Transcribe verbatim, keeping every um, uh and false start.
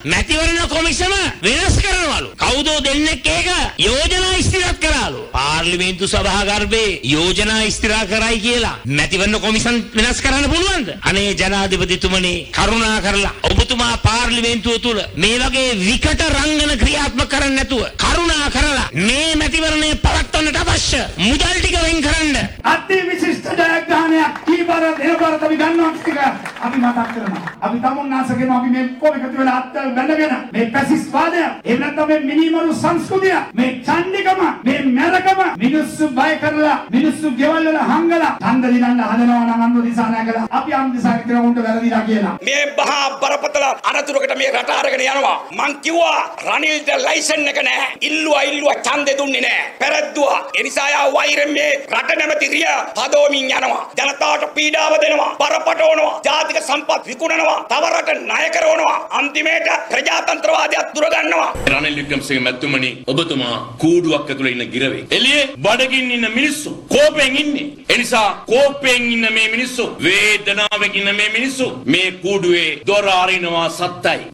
මැතිවරණ කොමිසම වෙනස් කරනවලු. කවුදෝ දෙන්නෙක් ඒක යෝජනා ඉස්තිරත් කරාලු. පාර්ලිමේන්තු සභාගර්භයේ යෝජනා ඉස්තිරා කරයි කියලා මැතිවරණ කොමිසම් වෙනස් කරන්න පුළුවන්ද? අනේ ජනාධිපතිතුමනි කරුණා කරලා ඔබතුමා පාර්ලිමේන්තුව තුල මේ වගේ විකට රංගන ක්‍රියාත්මක කරන්නේ නැතුව කරුණා කරලා මේ මැතිවරණය පවත්වන්නට අවශ්‍ය මුදල් ටික වෙන් කරන්න. අති විශිෂ්ට ජයග්‍රහණයක් කීබර දෙනබරට අපි ගන්නවා ටික අපි මතක් කරනවා. අපි තමුන්නාසගෙන අපි මේ කොමිකතු වෙලා අත්වල බැඳගෙන මේ පැසිස් වාදය එහෙම නැත්නම් මේ මිනිමරු සංස්කෘතිය මේ ඡන්දිකම මේ මැරකම මිනිස්සු බය කරලා මිනිස්සු ගෙවල් වල හංගලා ඡන්ද දිනන්න හදනවා නම් අන්ව දිසා නැගලා අපි අම් දිසා කියලා උන්ට වැරදිලා කියලා මේ මහා බරපතල අනතුරකට මේ රට අරගෙන යනවා. මං කිව්වා රනිල්ට ලයිසන් එක නැහැ. ඉල්ලුවා ඉල්ලුවා ඡන්දෙ දුන්නේ නැහැ. පෙරද්දුවා. ඒ නිසා යා වෛරෙන් මේ රට නැමැති රිය පදෝමින් යනවා. ජනතාවට පීඩාව දෙනවා. බරපතලනවා. ජාතික සම්පත් විකුණනවා. තව රට ණය කරනවා. අන්තිමේට ප්‍රජාතන්ත්‍රවාදයක් දුර ගන්නවා. රනිල් වික්‍රමසිංහ මැතිතුමනි ඔබතුමා කූඩුවක් ඇතුළේ ඉන්න ගිරවේ. එළියේ බඩගින්න ඉන්න මිනිස්සු කෝපෙන් ඉන්නේ. ඒ නිසා කෝපෙන් ඉන්න මේ මිනිස්සු වේදනාවෙන් ඉන්න මේ මිනිස්සු මේ කූඩුවේ දොර අරිනවා සත්තයි.